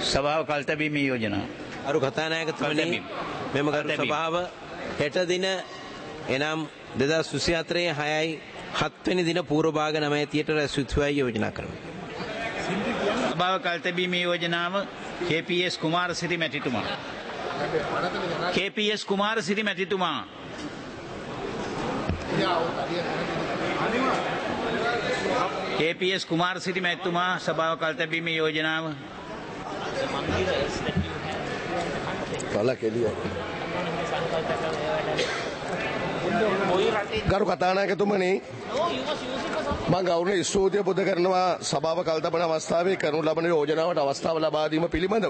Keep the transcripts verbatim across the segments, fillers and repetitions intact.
සභාව කල්තැබීමේ යෝජනාව. අරු කතානායකතුමනි මෙම ගරු සභාව හෙට දින එනම් දෙදහස් විසිහතරේ හයයි හත්වෙනි දින පූර්වභාග නවයතියට රැස් යුතුවයි යෝජනා කරමු. සභාව කල්තැබීමේ යෝජනාව කේ.පී.එස්. කුමාරසිරි මැතිතුමා. කේ.පී.එස්. කුමාරසිරි මැතිතුමා. කේ.පී.එස්. කුමාරසිරි මැතිතුමා සභාව කල්තැබීමේ යෝජනාව. ගරු කතානායකතුමනි මම ගෞරවනීය ස්තුතිය පුද කරනවා සභාව කල්තබන අවස්ථාවේ කරනු ලබන යෝජනාවට අවස්ථාව ලබා දීම පිළිබඳව.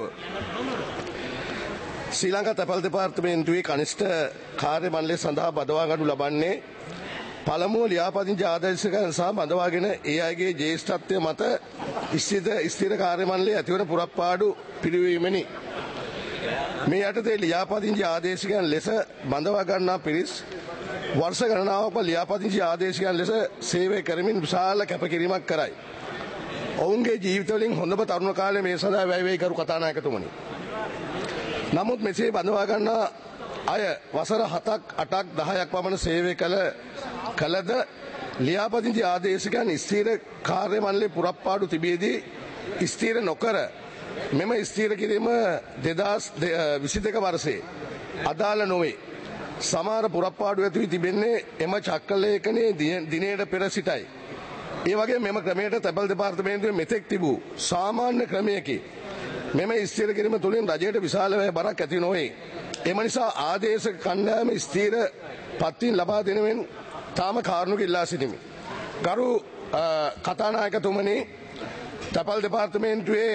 ශ්‍රී ලංකා තැපැල් දෙපාර්තමේන්තුවේ කනිෂ්ඨ කාර්ය මණ්ඩලය සඳහා බදවා ගනු ලබන්නේ පළමුව ලියාපදිංචි ආදේශකයන් සහ බඳවාගෙන ඒ අයගේ ජ්‍යෙෂ්ඨත්වය මත ස්ථිත ස්ථිර කාර්ය මණ්ඩලය ඇතිවන පුරප්පාඩු පිළිවීමෙනි. මේ යටතේ ලියාපදිංචි ආදේශකයන් ලෙස බඳවා ගන්නා පිරිස් වර්ෂ ගණනාවක් ලියාපදිංචි ආදේශකයන් ලෙස සේවය කරමින් විශාල කැපකිරීමක් කරයි. ඔවුන්ගේ ජීවිතවලින් හොඳම තරුණ කාලය මේ සඳහා වැය වේ කරු කතානායකතුමනි. නමුත් මෙසේ බඳවා ගන්නා අය වසර හතක් අටක් දහයක් පමණ සේවය කළ කළද ලියාපදිංචි ආදේශකයන් ස්ථීර කාර්ය මණ්ඩලයේ පුරප්පාඩු තිබියදී ස්ථීර නොකර මෙම ස්ථීර කිරීම දෙදහස් විසිදෙක වර්ෂයේ අදාළ නොවේ. සමහර පුරප්පාඩු ඇති වී තිබෙන්නේ එම චක්‍රලේඛනයේ දිනයට පෙර සිටයි. ඒ වගේ මෙම ක්‍රමයට තැපැල් දෙපාර්තමේන්තුවේ මෙතෙක් තිබූ සාමාන්‍ය ක්‍රමයකි. මෙම ස්ථීර කිරීම තුළින් රජයට විශාල වැය බරක් ඇති නොවේ. එම නිසා ආදේශක කණ්ඩායම ස්ථීර පත්වීම් ලබා දෙනුවෙන් තාම කාරණුක ඉල්ලා සිටිමි. ගරු කතානායකතුමනි තැපැල් දෙපාර්තමේන්තුවේ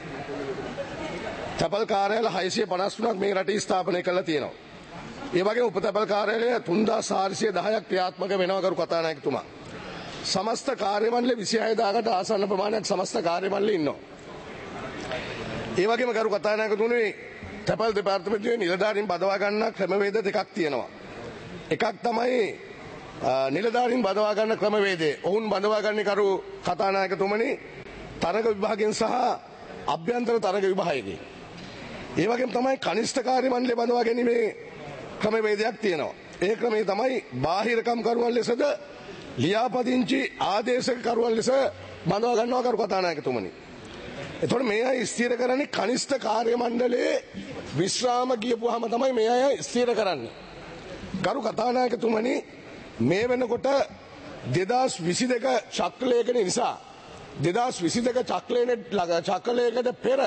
තැපැල් කාර්යාල හයසිය පනස් තුනක් මේ රටේ ස්ථාපනය කරලා තියෙනවා. ඒ වගේ උපතැපැල් කාර්යාලය තුන්දාස් හාරසිය දහයක් ක්‍රියාත්මක වෙනවා කරු කතානායකතුමා. සමස්ත කාර්ය මණ්ඩලය විසිහය දාකට ආසන්න ප්‍රමාණයක් සමස්ත කාර්ය මණ්ඩලය ඉන්නවා. ඒ වගේම කරු කතානායකතුමනි තැපැල් දෙපාර්තමේන්තුවේ නිලධාරීන් බදවා ගන්න ක්‍රමවේද දෙකක් තියෙනවා. එකක් තමයි නිලධාරීන් බදවා ගන්න ක්‍රමවේදය. ඔවුන් බදවා ගන්නේ කරු කතානායකතුමනි තරග විභාගයෙන් සහ අභ්‍යන්තර තරග විභාගයෙන්. ඒ වගේම තමයි කනිෂ්ඨ කාර්ය මණ්ඩලය බඳවා ගැනීමේ ක්‍රමවේදයක් තියෙනවා. ඒ ක්‍රමය තමයි බාහිරකම් කරුවන් ලෙසද ලියාපදිංචි ආදේශක කරුවන් ලෙස බඳවා ගන්නවා කරු කතානායකතුමනි. එතකොට මේ අය ස්ථිර කරන්නේ කනිෂ්ඨ කාර්ය මණ්ඩලයේ විශ්‍රාම ගියපුවාම තමයි මේ අය ස්ථිර කරන්නේ. ගරු කතානායකතුමනි මේ වෙනකොට දෙදහස් විසිදෙක චක්‍රලේඛන නිසා දෙදහස් විසිදෙක චක්‍රලේඛනට පෙර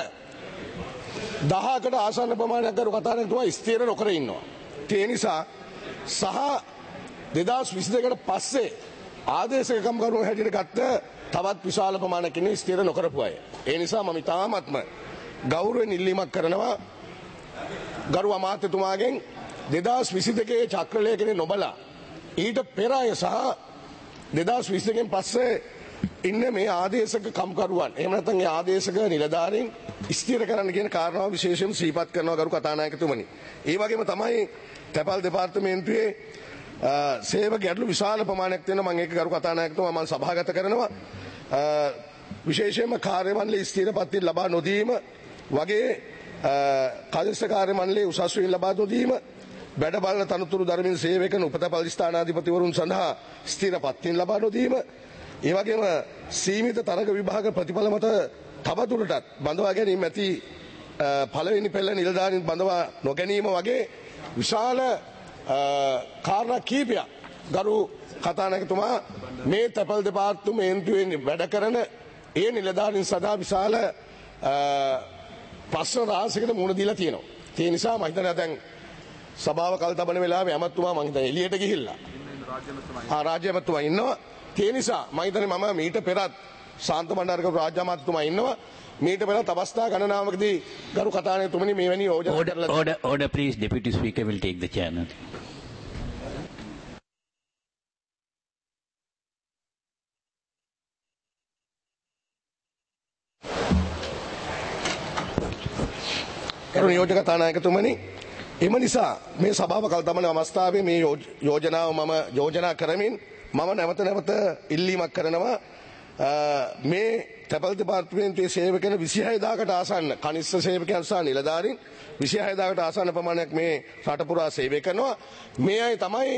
දහකට ආසන්න ප්‍රමාණයක් කරු කතානායකතුමා ස්ථිර නොකර ඉන්නවා. ඒ නිසා සහ දෙදහස් විසිදෙකට පස්සේ ආදේශකම් කරුවෝ හැටියට ගත්ත තවත් විශාල ප්‍රමාණයක් ඉන්නේ ස්ථිර නොකරපු අය. ඒ නිසා මම ඉතාමත්ම ගෞරවයෙන් ඉල්ලීමක් කරනවා ගරු අමාත්‍යතුමාගෙන් දෙදහස් විසිදෙකේ චක්‍රලේඛනේ නොබලා ඊට පෙර අය සහ දෙදහස් විසිදෙකෙන් පස්සේ ඉන්න මේ ආදේශක කම්කරුවන් එහෙම නැත්නම් ඒ ආදේශක නිලධාරීන් ස්ථිර කරන්න කියන කාරණාව විශේෂයෙන් සිහිපත් කරනවා ගරු කතානායකතුමනි. ඒ වගේම තමයි තැපැල් දෙපාර්තමේන්තුවේ සේවක ගැටලු විශාල ප්‍රමාණයක් තියෙනවා. මම ඒක ගරු කතානායකතුමා මම සභාගත කරනවා. විශේෂයෙන්ම කාර්ය මණ්ඩලයේ ස්ථිර පත්වීම් ලබා නොදීම වගේ කනිෂ්ඨ කාර්ය මණ්ඩලයේ උසස් වීම ලබා නොදීම වැඩ බලන තනතුරු ධර්මින් සේවය කරන උපතපල් ස්ථානාධිපතිවරුන් සඳහා ස්ථිර පත්වීම් ලබා නොදීම ඒ වගේම සීමිත තරග විභාග ප්‍රතිඵල මත තවදුරටත් බඳවා ගැනීම ඇති පළවෙනි පෙළ නිලධාරීන් බඳවා නොගැනීම වගේ විශාල කාරණා කීපයක් ගරු කතානායකතුමා මේ තැපැල් දෙපාර්තමේන්තුවේ වැඩ කරන ඒ නිලධාරීන් සඳහා විශාල ප්‍රශ්න රාශියකට මුහුණ දීලා තියෙනවා. ඒ නිසා මම හිතනවා දැන් සභාව කල් තබන වෙලාවේ ඇමතුමා මම හිතන්නේ එළියට ගිහිල්ලා ආ රාජ්‍ය ඇමතුමා ඉන්නවා. ඒ නිසා මම හිතන්නේ මම මීට පෙරත් ශාන්ත බණ්ඩාරක රාජ්‍ය අමාත්‍යතුමා ඉන්නවා. මීට පෙරත් අවස්ථා ගණනාවකදී ගරු කතානායකතුමනි මෙවැනි යෝජනා order, order, order please. Deputy Speaker will take the chair now. ගරු නියෝජක කතානායකතුමනි එම නිසා මේ සභාව කල් තබන අවස්ථාවේ මේ යෝජනාව මම යෝජනා කරමින් මම නැවත නැවත ඉල්ලීමක් කරනවා මේ තැපැල් දෙපාර්තමේන්තුවේ සේවකයන් විසිහයදාකට ආසන්න කනිෂ්ඨ සේවකයන් සහ නිලධාරීන් විසිහයදාකට ආසන්න ප්‍රමාණයක් මේ රට පුරා සේවය කරනවා. මේ අය තමයි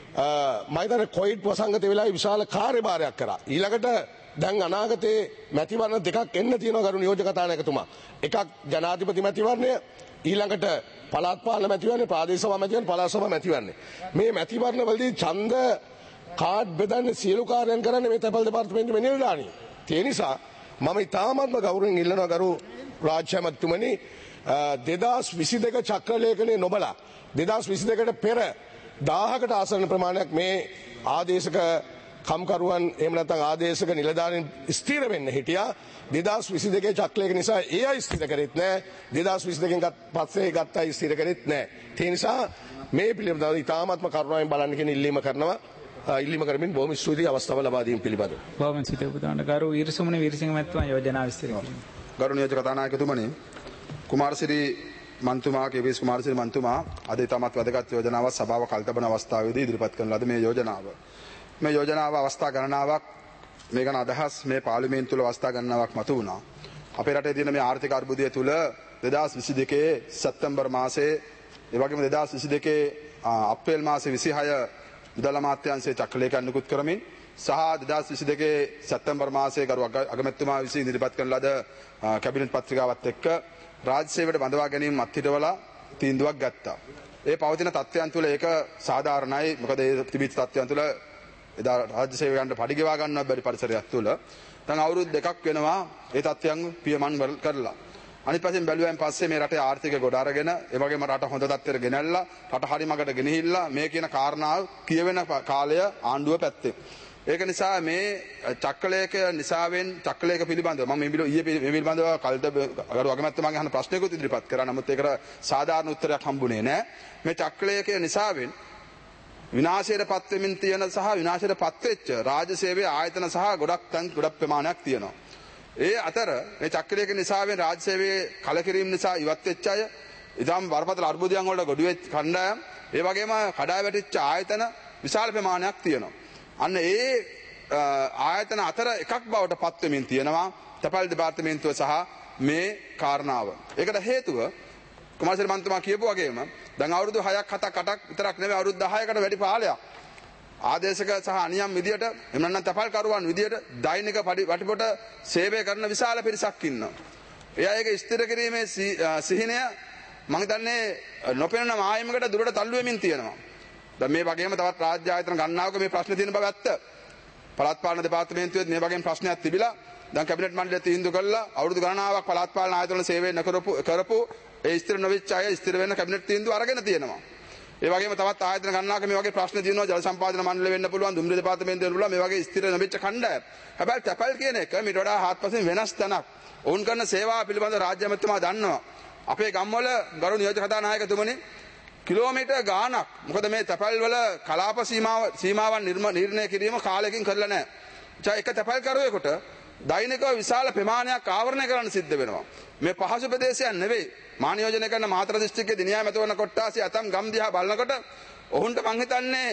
මම හිතන්නේ කොයිඩ් වසංගත වෙලාවේ විශාල කාර්යභාරයක් කරා. ඊළඟට දැන් අනාගතයේ මැතිවරණ දෙකක් එන්න තියෙනවා ගරු නියෝජක කතානායකතුමා. එකක් ජනාධිපති මැතිවරණය, ඊළඟට පළාත් පාලන මැතිවරණය, ප්‍රාදේශ සභා මැතිවරණය, පළාත් සභා මැතිවරණය. මේ මැතිවරණ වලදී ඡන්ද කාඩ් බෙදන්නේ සියලු කාර්යයන් කරන්නේ මේ තැපැල් දෙපාර්තමේන්තුවේ නිලධාරීන්. ඒ නිසා මම ඉතාමත්ම ගෞරවයෙන් ඉල්ලනවා ගරු රාජ්‍ය ඇමතිතුමනි දෙදාස් විසි දෙක චක්‍රලේඛනයේ නොබලා දෙදාස් විසි දෙකට පෙර දාහකට ආසන්න ප්‍රමාණයක් මේ ආදේශක කම්කරුවන් එහෙම නැත්නම් ආදේශක නිලධාරීන් ස්ථිර වෙන්න හිටියා. දෙදාස් විසි දෙකේ චක්‍රලේඛන නිසා ඒ අය ස්ථිර කරෙත් නැහැ. දෙදාස් විසි දෙකෙන් පස්සේ ගත්ත අය ස්ථිර කරෙත් නැහැ. ඒ නිසා මේ පිළිබඳව ඉතාමත්ම කරුණාවෙන් බලන්න කියන ඉල්ලීම කරනවා. ඉල්ලීම කරමින් බොහොම ස්තුතියි අවස්ථාව ලබා දීම පිළිබඳව. බොහොම සිත උපදාන ගරු ඊර්සුමන වීරසිංහ මහත්මයා යෝජනා විස්තර කිරීම. ගරු නියෝජක කතානායකතුමනි, කුමාරසිරි මන්තුමා කේවීස් කුමාරසිරි මන්තුමා අද ඉතාමත් වැදගත් යෝජනාවක් සභාව කල්තබන අවස්ථාවේදී ඉදිරිපත් කරන ලද මේ යෝජනාව. මේ යෝජනාව අවස්ථා ගණනාවක් මේ ගැන අදහස් මේ පාර්ලිමේන්තුව තුළ අවස්ථා ගණනාවක් මතු වුණා. අපේ රටේ තියෙන මේ ආර්ථික අර්බුදය තුළ දෙදාස් විසි දෙකේ සැප්තැම්බර් මාසයේ ඒ වගේම දෙදාස් විසි දෙකේ අප්‍රේල් මාසයේ විසිහය මුදල් අමාත්‍යාංශයේ චක්‍රලේඛන නිකුත් කරමින් සහ දෙදාස් විසි දෙකේ සැප්තැම්බර් මාසයේ ගරු අගමැතිතුමා විසින් ඉදිරිපත් කරන ලද කැබිනට් පත්‍රිකාවත් එක්ක රාජ්‍ය සේවයට බඳවා ගැනීම අත්හිටවලා තීන්දුවක් ගත්තා. ඒ පවතින තත්ත්වයන් තුළ ඒක සාධාරණයි. මොකද ඒ තිබිච්ච තත්ත්වයන් තුළ එදා රාජ්‍ය සේවකයන්ට පඩි ගෙවා ගන්නවත් බැරි පරිසරයක් තුළ දැන් අවුරුදු දෙකක් වෙනවා ඒ තත්ත්වයන් පියමන් කරලා. අනිත් පැත්තෙන් බැලුවෙන් පස්සේ මේ රටේ ආර්ථිකය ගොඩ අරගෙන ඒ වගේම රට හොඳ තත්ත්වයට ගෙනල්ලා රට හරි මගට ගෙනහිල්ලා මේ කියන කාරණාව කියවෙන කාලය ආණ්ඩුව පැත්තේ. ඒක නිසා මේ චක්‍රලේඛ නිසාවෙන් චක්‍රලේඛ පිළිබඳව මම මේ ඊයේ පිළිබඳව කල්ද ගරු අගමැතිතුමාගේ අහන ප්‍රශ්නයකුත් ඉදිරිපත් කරා. නමුත් ඒකට සාධාරණ උත්තරයක් හම්බුනේ නැහැ. මේ චක්‍රලේඛ නිසාවෙන් විනාශයට පත් වෙමින් තියෙන සහ විනාශයට පත් වෙච්ච රාජ්‍ය සේවයේ ආයතන සහ ගොඩක් තැන් ගොඩක් ප්‍රමාණයක් තියෙනවා. ඒ අතර මේ චක්‍රලේඛ නිසාවෙන් රාජ්‍ය සේවයේ කලකිරීම නිසා ඉවත් වෙච්ච අය, ඉතාම බරපතල අර්බුදයන් වලට ගොඩ වෙච්ච කණ්ඩායම්, ඒ වගේම කඩා වැටිච්ච ආයතන විශාල ප්‍රමාණයක් තියෙනවා. අන්න ඒ ආයතන අතර එකක් බවට පත් වෙමින් තියෙනවා තැපැල් දෙපාර්තමේන්තුව සහ මේ කාරණාව. ඒකට හේතුව කුමාරසිරි මන්තුමා කියපු වගේම දැන් අවුරුදු හයක් හතක් අටක් විතරක් නෙවෙයි අවුරුදු දහයකට වැඩි කාලයක් ආදේශක සහ අනියම් විදියට එහෙම නැත්නම් තැපැල් කරුවන් විදියට දෛනික වටිපොට සේවය කරන විශාල පිරිසක් ඉන්නවා. ඒ අයගේ ස්ථිර කිරීමේ සිහිනය මම හිතන්නේ නොපෙනෙන මායමකට දුරට තල්ලු වෙමින් තියෙනවා. දැන් මේ වගේම තවත් රාජ්‍ය ආයතන ගණනාවක මේ ප්‍රශ්න තියෙන බව ඇත්ත. පළාත් පාලන දෙපාර්තමේන්තුවේත් මේ වගේම ප්‍රශ්නයක් තිබිලා දැන් කැබිනට් මණ්ඩලය තීන්දුව කළා අවුරුදු ගණනාවක් පළාත් පාලන ආයතන සේවය නොකරපු කරපු ඒ ස්ථිර නොවෙච්ච අය ස්ථිර වෙන්න කැබිනට් තීන්දුව අරගෙන තියෙනවා. ඒ වගේම තවත් ආයතන ගණනාවක මේ වගේ ප්‍රශ්න තියෙනවා. ජල සම්පාදන මණ්ඩලය වෙන්න පුළුවන්, දුම්රිය දෙපාර්තමේන්තුව වෙන්න පුළුවන්, මේ වගේ ස්ථිර නොවෙච්ච කණ්ඩායම්. හැබැයි තැපැල් කියන එක මීට වඩා හාත්පසින් වෙනස් තැනක්. ඔවුන් කරන සේවාව පිළිබඳ රාජ්‍ය අමාත්‍යතුමා දන්නවා. අපේ ගම්වල ගරු නියෝජක කතානායකතුමනි කිලෝමීටර් ගාණක් මොකද මේ තැපැල් වල කලාප සීමාව සීමාවන් නිර්ණය කිරීම කාලයකින් කරලා නැහැ. ඒ එක තැපැල් කරුවෙකුට දෛනිකව විශාල ප්‍රමාණයක් ආවරණය කරන්න සිද්ධ වෙනවා. මේ පහසු ප්‍රදේශයක් නෙවෙයි. මා නියෝජනය කරන මාතර දිස්ත්‍රික්කයේ දිනියා මැතිවරණ කොට්ටාසේ අතම් ගම් දිහා බලනකොට ඔවුන්ට මං හිතන්නේ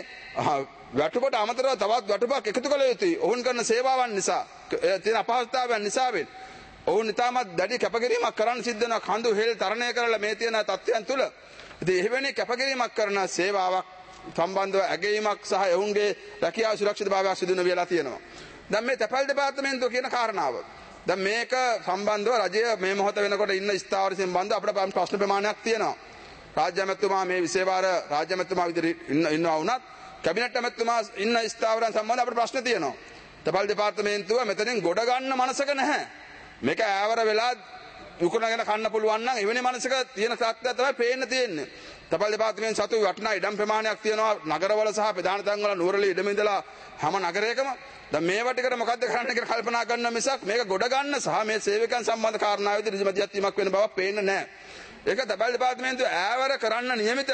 වැටුපට අමතරව තවත් වැටුපක් එකතු කළ යුතුයි. ඔවුන් කරන සේවාවන් නිසා තියෙන අපහසුතාවයන් නිසාවෙන් ඔවුන් ඉතාමත් දැඩි කැපකිරීමක් කරන්න සිද්ධ වෙනවා. කඳු හෙල් තරණය කරලා මේ තියෙන තත්ත්වයන් තුළ ඉතින් එවැනි කැපකිරීමක් කරන සේවාවක් සම්බන්ධව ඇගීමක් සහ ඔවුන්ගේ රැකියාව සුරක්ෂිතභාවයක් සිදු වෙලා තියෙනවා. දැන් මේ තැපැල් දෙපාර්තමේන්තුව කියන කාරණාව දැන් මේක සම්බන්ධව රජය මේ මොහොත වෙනකොට ඉන්න ස්ථාවර සම්බන්ධව අපිට ප්‍රශ්න ප්‍රමාණයක් තියෙනවා. රාජ්‍ය අමාත්‍යතුමා මේ විශේෂාර රාජ්‍ය අමාත්‍යතුමා විදිහට ඉන්නවා වුණත් කැබිනට් අමාත්‍යතුමා ඉන්න ස්ථාවරයන් සම්බන්ධව අපිට ප්‍රශ්න තියෙනවා. තැපැල් දෙපාර්තමේන්තුව මෙතනින් ගොඩ ගන්න මනසක නැහැ. මේක ඈවර වෙලා යුකුණගෙන කන්න පුළුවන් නම් එවැනි මනසක තියෙන සත්‍යය තමයි පේන්න තියෙන්නේ. තැපැල් දෙපාර්තමේන්තුව සතු වටිනා ඉඩම් ප්‍රමාණයක් තියෙනවා නගරවල සහ ප්‍රධාන තැන්වල නුවරඑළිය ඉඩම ඉඳලා හැම නගරයකම. දැන් මේවා ටිකට මොකද්ද කරන්න කියලා කල්පනා කරන මිසක් මේක ගොඩ ගන්න සහ මේ සේවකයන් සම්බන්ධ කාරණාවෙදී ඍජුමතියක් වීමක් වෙන බවක් පේන්නේ නැහැ. ඒක තැපැල් දෙපාර්තමේන්තුව ඈවර කරන්න නියමිත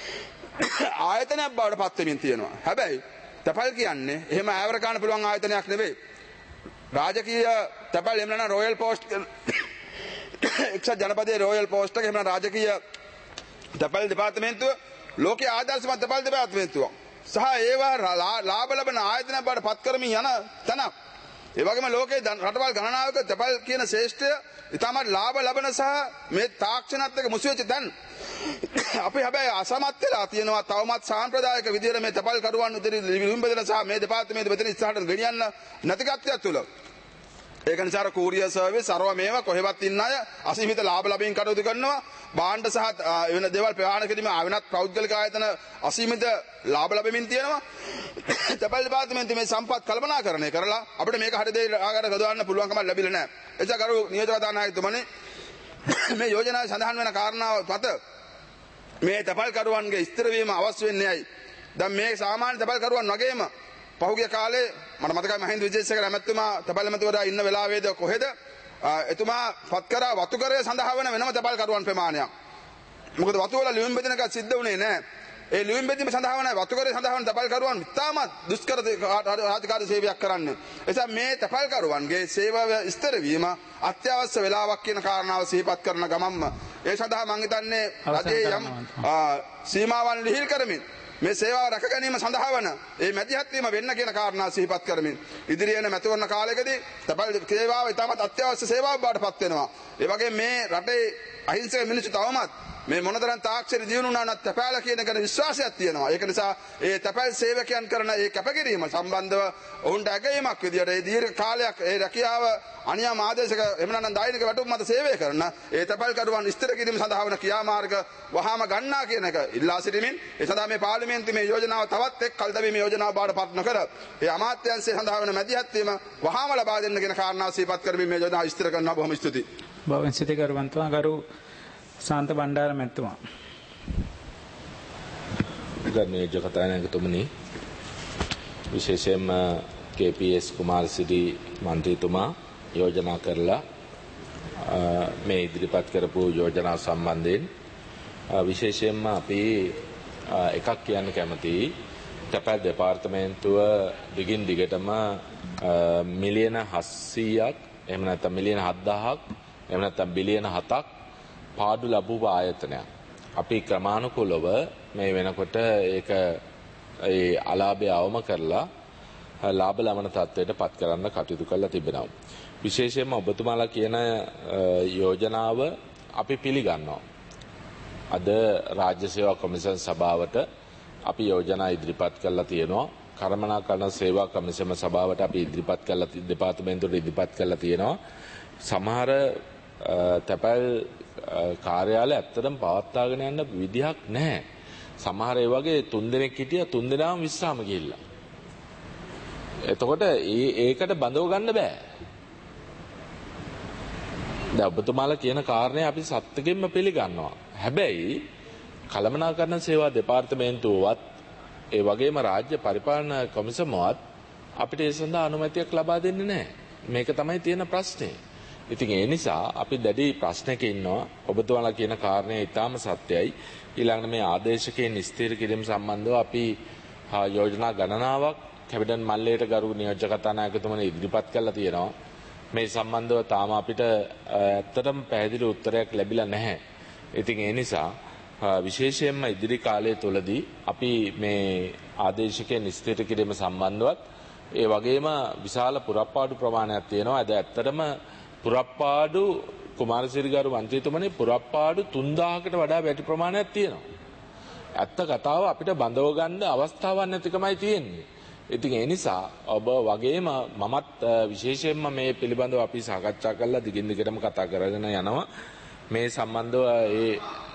ආයතනයක් බවට පත් වෙමින් තියෙනවා. හැබැයි තැපැල් කියන්නේ එහෙම ඈවර ගන්න පුළුවන් ආයතනයක් නෙවෙයි. රාජකීය තැපැල් එහෙම නැත්නම් රොයල් පෝස්ට් එක්සත් ජනපදයේ රොයල් පෝස්ට් එක එහෙම නැත්නම් රාජකීය තැපැල් දෙපාර්තමේන්තුව ලෝකයේ ආදර්ශමත් තැපැල් දෙපාර්තමේන්තුවක්. සහ ඒවා ලාභ ලබන ආයතන බවට පත් කරමින් යන තැනක්. ඒ වගේම ලෝකයේ රටවල් ගණනාවක තැපැල් කියන ශ්‍රේෂ්ඨය ඉතාමත් ලාභ ලබන සහ මේ තාක්ෂණත් එක්ක මුසු වෙච්ච දැන් අපි හැබැයි අසමත් වෙලා තියෙනවා තවමත් සාම්ප්‍රදායික විදියට මේ තැපැල් කරුවන් උදේ ලියුම් බෙදලා සහ මේ දෙපාර්තමේන්තුව මෙතන ඉස්සරහට ගෙනියන්න නැති කත්‍යයක් තුල ඒක නිසා කූරියර් සර්විස් අරව මේවා කොහෙවත් ඉන්න අය අසීමිත ලාභ ලැබීම් කටයුතු කරනවා භාණ්ඩ සහ වෙන දේවල් ප්‍රවාහන කිරීම ආවෙනත් පෞද්ගලික ආයතන අසීමිත ලාභ ලැබෙමින් තියෙනවා තැපැල් දෙපාර්තමේන්තුවේ මේ සම්පත් කළමනාකරණය කරලා අපිට මේක හරිය දේ ආකාරයට ගොඩවන්න පුළුවන්කමක් ලැබිලා නැහැ එතකොට කරු නියෝජක කතානායකතුමනි මේ යෝජනාවේ සඳහන් වෙන කාරණාව මත මේ තැපැල් කරුවන්ගේ ස්ථිර වීම අවශ්‍ය වෙන්නේ ඇයි දැන් මේ සාමාන්‍ය තැපැල් කරුවන් වගේම පහුගිය කාලේ මට මතකයි මහින්ද විජේසේකර ඇමතුමා තැපැල් ඇමතිවරයා ඉන්න වෙලාවේද කොහෙද එතුමා පත් කරා වතුකරය සඳහා වෙන වෙනම තැපැල් කරුවන් ප්‍රමාණයක් මොකද වතු වල ලියුම් බෙදෙන එක සිද්ධ වුණේ නැහැ ඒ ලියුම් බෙදීම සඳහා වෙන වතුකරය සඳහා වෙන තැපැල් කරුවන් ඉතාමත් දුෂ්කර රාජකාරී සේවයක් කරන්නේ ඒ නිසා මේ තැපැල් කරුවන්ගේ සේවාව ස්ථිර වීම අත්‍යවශ්‍ය වෙලාවක් කියන කාරණාව සිහිපත් කරන ගමන්ම ඒ සඳහා මම හිතන්නේ රජයේ යම් සීමාවන් ලිහිල් කරමින් මේ සේවාව රැක ගැනීම සඳහා වන මේ මැදිහත් වීම වෙන්න කියන කාරණා සිහිපත් කරමින් ඉදිරියේ එන මැතිවරණ කාලයකදී තැපැල් සේවාව ඉතාමත් අත්‍යවශ්‍ය සේවාවක් බවට පත් වෙනවා. ඒ වගේ මේ රටේ අහිංසක මිනිස්සු තවමත් මේ මොනතරම් තාක්ෂණ දියුණු වුණා නම් තැපැල් කියන එක විශ්වාසයක් තියෙනවා. ඒක නිසා ඒ තැපැල් සේවකයන් කරන ඒ කැපකිරීම සම්බන්ධව ඔවුන්ට ඇගයීමක් විදියට ඒ දීර්ඝ කාලයක් ඒ රැකියාව අනියම ආදේශක එහෙම නැත්නම් දෛනික වැටුප් මත සේවය කරන ඒ තැපැල් කරුවන් ස්ථිර කිරීම සඳහා වන ක්‍රියාමාර්ග වහාම ගන්නා කියන එක ඉල්ලා සිටිමින් ඒ සඳහා මේ පාර්ලිමේන්තුවේ මේ යෝජනාව තවත් එක් කල්තැබීමේ යෝජනාව බවට පත් නොකර ඒ අමාත්‍යාංශය සඳහා වන මැදිහත් වීම වහාම ලබා දෙන්න කියන කාරණාව සිහිපත් කරමින් මේ යෝජනාව ස්ථිර කරනවා. බොහොම ස්තුතියි. බොහොම ස්තුතියි කරුවන්තුමා ගරු සාන්ත බණ්ඩාර මැතිතුමා. ගෞරවනීය කතානායකතුමනි විශේෂයෙන්ම කේ පී එස් කුමාරසිරි මන්ත්‍රීතුමා යෝජනා කරලා මේ ඉදිරිපත් කරපු යෝජනා සම්බන්ධයෙන් විශේෂයෙන්ම අපි එකක් කියන්න කැමතියි තැපැල් දෙපාර්තමේන්තුව දිගින් දිගටම මිලියන හත්සීයක් එහෙම නැත්නම් මිලියන හත්දාහක් එහෙම නැත්නම් බිලියන හතක් පාඩු ලැබුව ආයතනයක්. අපි ක්‍රමානුකූලව මේ වෙනකොට ඒක ඒ අලාභය අවම කරලා ලාභ ලබන තත්ත්වයට පත් කරන්න කටයුතු කරලා තිබෙනවා. විශේෂයෙන්ම ඔබතුමාලා කියන යෝජනාව අපි පිළිගන්නවා. අද රාජ්‍ය සේවා කොමිසම් සභාවට අපි යෝජනා ඉදිරිපත් කරලා තියෙනවා. කළමනාකරණ සේවා කොමිසම සභාවට අපි ඉදිරිපත් කරලා දෙපාර්තමේන්තුවට ඉදිරිපත් කරලා තියෙනවා. සමහර තැපැල් කාර්යාලය ඇත්තටම පවත්වාගෙන යන්න විදිහක් නැහැ. සමහර ඒ වගේ තුන් දෙනෙක් හිටියා තුන් දෙනාම විශ්‍රාම ගිහිල්ලා. එතකොට ඒ ඒකට බඳව ගන්න බෑ. දැන් ඔබතුමාලා කියන කාරණේ අපි සත්‍යයෙන්ම පිළිගන්නවා. හැබැයි කළමනාකරණ සේවා දෙපාර්තමේන්තුවවත් ඒ වගේම රාජ්‍ය පරිපාලන කොමිසමවත් අපිට ඒ සඳහා අනුමැතියක් ලබා දෙන්නේ නැහැ. මේක තමයි තියෙන ප්‍රශ්නේ. ඉතින් ඒ නිසා අපි දැඩි ප්‍රශ්නයක ඉන්නවා. ඔබතුමාලා කියන කාරණේ ඊටාම සත්‍යයි. ඊළඟට මේ ආදේශකයන් ස්ථිර කිරීම සම්බන්ධව අපි යෝජනා ගණනාවක් කැබිනට් මල්ලේට ගරු නියෝජ්‍ය කතානායකතුමනි ඉදිරිපත් කරලා තියෙනවා. මේ සම්බන්ධව තාම අපිට ඇත්තටම පැහැදිලි උත්තරයක් ලැබිලා නැහැ. ඉතින් ඒ නිසා විශේෂයෙන්ම ඉදිරි කාලය තුලදී අපි මේ ආදේශකයන් ස්ථිර කිරීම සම්බන්ධවත් ඒ වගේම විශාල පුරප්පාඩු ප්‍රමාණයක් තියෙනවා. අද ඇත්තටම පුරප්පාඩු කුමාරසිරි ගරු මන්ත්‍රීතුමනි පුරප්පාඩු තුන්දාහකට වඩා වැඩි ප්‍රමාණයක් තියෙනවා. ඇත්ත කතාව අපිට බඳව ගන්න අවස්ථාවක් නැතිකමයි තියෙන්නේ. ඉතින් ඒ නිසා ඔබ වගේම මමත් විශේෂයෙන්ම මේ පිළිබඳව අපි සාකච්ඡා කරලා දිගින් දිගටම කතා කරගෙන යනවා. මේ සම්බන්ධව ඒ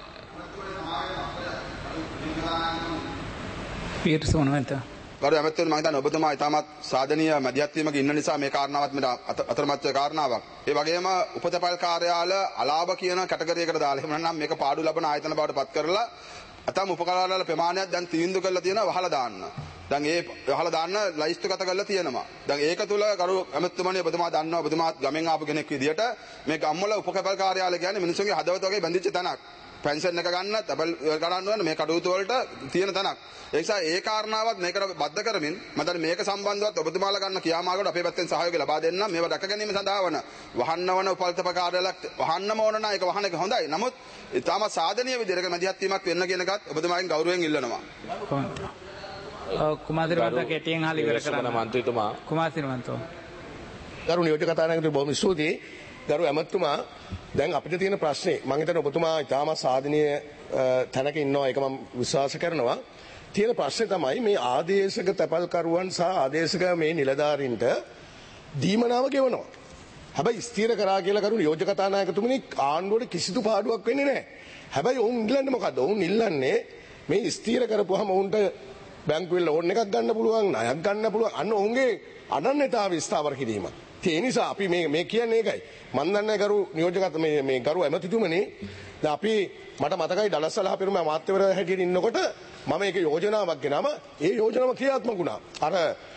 පීර්සෝන මන්ත ගරු ඇමතිතුමනි මම හිතන්නේ ඔබතුමා ඉතාමත් සාධනීය මැදිහත් වීමක ඉන්න නිසා මේ කාරණාවත් මෙතන අතරමැද කාරණාවක්. ඒ වගේම උපතපල් කාර්යාල අලාභ කියන කැටගරියකට දාලා එහෙම නැත්නම් මේක පාඩු ලබන ආයතන බවට පත් කරලා අතම උපකරණ ප්‍රමාණයක් දැන් තීන්දුව කරලා තියෙනවා වහලා දාන්න. දැන් ඒ වහලා දාන්න ලයිස්තුගත කරලා තියෙනවා. දැන් ඒක තුල ගරු ඇමතිතුමනි ඔබතුමා දන්නවා ඔබතුමා ගමෙන් ආපු කෙනෙක් විදියට මේ ගම්වල උපකරණ කාර්යාල කියන්නේ මිනිස්සුන්ගේ හදවත වගේ බැඳිච්ච තැනක්. පෙන්ෂන් එක ගන්න, තැපැල් ගණන් වන්න මේ කටයුතු වලට තියෙන තැනක්. ඒ නිසා ඒ කාරණාවත් මේකට බද්ධ කරමින් මම දැන් මේක සම්බන්ධවත් ඔබතුමාලා ගන්න ක්‍රියාමාර්ගවලට අපේ පැත්තෙන් සහයෝගය ලබා දෙන්න. මේව රැක ගැනීම සඳහා වන වහන්නවන උපල්තප කාර්යාලයක් වහන්නම ඕන නම් ඒක වහන එක හොඳයි. නමුත් ඊටම සාධනීය විදිහට මැදිහත් වීමක් වෙන්න කියන එකත් ඔබතුමාගෙන් ගෞරවයෙන් ඉල්ලනවා. කුමාරසිරි මන්ත කෙටියෙන් හාලි ඉවර කරන්න මන්ත්‍රීතුමා කුමාරසිරි මන්තෝ ගරු නියෝජ්‍ය කතානායකතුමා බොහොම ස්තුතියි. ගරු ඇමතුමා දැන් අපිට තියෙන ප්‍රශ්නේ මම හිතන්නේ ඔබතුමා ඉතාම සාධනීය තැනක ඉන්නවා ඒක මම විශ්වාස කරනවා. තියෙන ප්‍රශ්නේ තමයි මේ ආදේශක තැපල්කරුවන් සහ ආදේශක මේ නිලධාරීන්ට දීමනාව ගෙවනවා. හැබැයි ස්ථීර කරා කියලා කරු නියෝජ්‍ය කතානායකතුමනි ආණ්ඩුවට කිසිදු පාඩුවක් වෙන්නේ නැහැ. හැබැයි ඔවුන් ඉල්ලන්නේ මොකද්ද? ඔවුන් ඉල්ලන්නේ මේ ස්ථීර කරපුවාම ඔවුන්ට බැංකුවේ ලෝන් එකක් ගන්න පුළුවන්, ණයක් ගන්න පුළුවන්. අන්න ඔවුන්ගේ අනන්‍යතාවය ස්ථාවර කිරීම. ඒ නිසා අපි මේ මේ කියන්නේ ඒකයි. මම දන්නේ කරු නියෝජ්‍ය කතා මේ මේ කරු ඇමතිතුමනි දැන් අපි මට මතකයි දලස්සලා පිරුම අමාත්‍යවර හැටියට ඉන්නකොට මම ඒක යෝජනාවක් ගෙනාම ඒ යෝජනාව ක්‍රියාත්මක වුණා. අර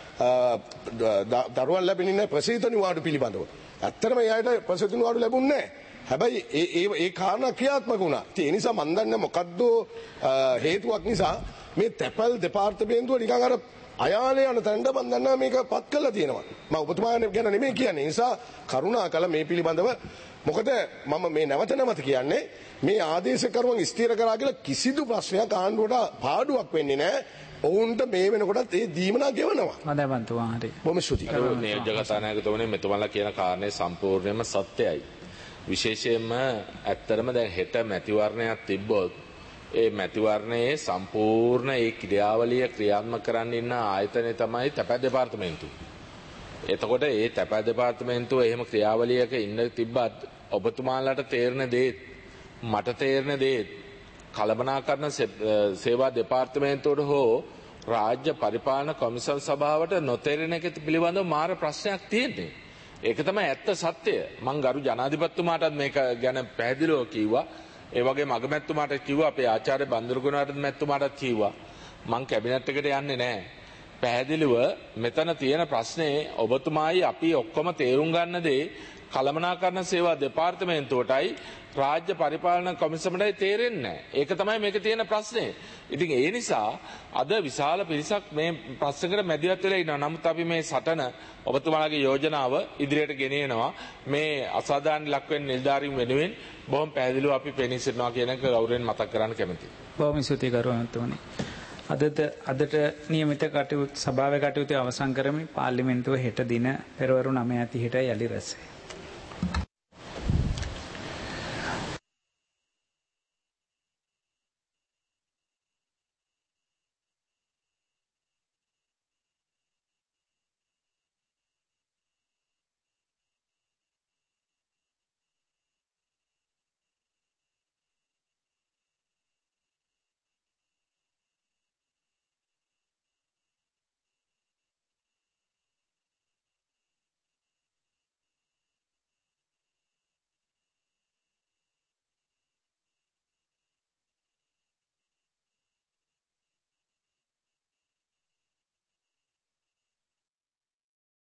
දරුවන් ලැබෙන ප්‍රසීත නිවාඩු පිළිබඳව. ඇත්තටම එයාට ප්‍රසීත නිවාඩු ලැබුණේ නැහැ. හැබැයි ඒ ඒ ඒ කාරණා ක්‍රියාත්මක වුණා. ඒ නිසා මම දන්නේ මොකද්ද හේතුවක් නිසා මේ තැපල් දෙපාර්තමේන්තුව නිකන් අර අයාලේ යන තැනට මම දන්නවා මේක පත් කරලා තියෙනවා. මම ඔබතුමා ගැන නෙමෙයි කියන්නේ. ඒ නිසා කරුණාකර මේ පිළිබඳව මොකද මම මේ නැවත නැවත කියන්නේ මේ ආදේශකරුවන් ස්ථිර කරා කියලා කිසිදු ප්‍රශ්නයක් ආණ්ඩුවට පාඩුවක් වෙන්නේ නැහැ. ඔවුන්ට මේ වෙනකොටත් ඒ දීමනා ගෙවනවා. හොඳයි බන්තුමා හරි. බොහොම ස්තුතියි. නියෝජ්‍ය කතානායකතුමනි මෙතුමලා කියන කාරණේ සම්පූර්ණයෙන්ම සත්‍යයි. විශේෂයෙන්ම ඇත්තරම දැන් හෙට මැතිවරණයක් තිබ්බොත් ඒ මැතිවරණයේ සම්පූර්ණ ඒ ක්‍රියාවලිය ක්‍රියාත්මක කරන්න ඉන්න ආයතනය තමයි තැපැල් දෙපාර්තමේන්තුව. එතකොට ඒ තැපැල් දෙපාර්තමේන්තුව එහෙම ක්‍රියාවලියක ඉන්න තිබ්බත් ඔබතුමාලට තේරෙන දේත් මට තේරෙන දේත් කළමනාකරණ සේවා දෙපාර්තමේන්තුවට හෝ රාජ්‍ය පරිපාලන කොමිසම් සභාවට නොතේරෙන එක පිළිබඳව මාර ප්‍රශ්නයක් තියෙන්නේ. ඒක තමයි ඇත්ත සත්‍යය. මං ගරු ජනාධිපතිතුමාටත් මේක ගැන පැහැදිලිව කිව්වා. ඒ වගේම අගමැතිතුමාට කිව්වා, අපේ ආචාර්ය බන්දුරුගුණාට මැතිතුමාටත් කිව්වා. මං කැබිනට් එකට යන්නේ නැහැ. පැහැදිලිව මෙතන තියෙන ප්‍රශ්නේ ඔබතුමායි අපි ඔක්කොම තේරුම් ගන්න දේ කළමනාකරණ සේවා දෙපාර්තමේන්තුවටයි රාජ්‍ය පරිපාලන කොමිසමටයි තේරෙන්නේ නැහැ. ඒක තමයි මේක තියෙන ප්‍රශ්නේ. ඉතින් ඒ නිසා අද විශාල පිරිසක් මේ ප්‍රශ්නකට මැදිහත් වෙලා ඉන්නවා. නමුත් අපි මේ සටන ඔබතුමාලගේ යෝජනාව ඉදිරියට ගෙනියනවා. මේ අසාධාරණ ලක් වෙන නිලධාරීන් වෙනුවෙන් බොහොම පැහැදිලිව අපි පෙනී සිටිනවා කියන එක ගෞරවයෙන් මතක් කරන්න කැමතියි. බොහොම ස්තුතියි ගරුවන්තුමනි. අදට අදට නියමිත කටයුතු සභාවේ කටයුතු අවසන් කරමින් පාර්ලිමේන්තුව හෙට දින පෙරවරු නවය තිහට යලි රැස් වේ.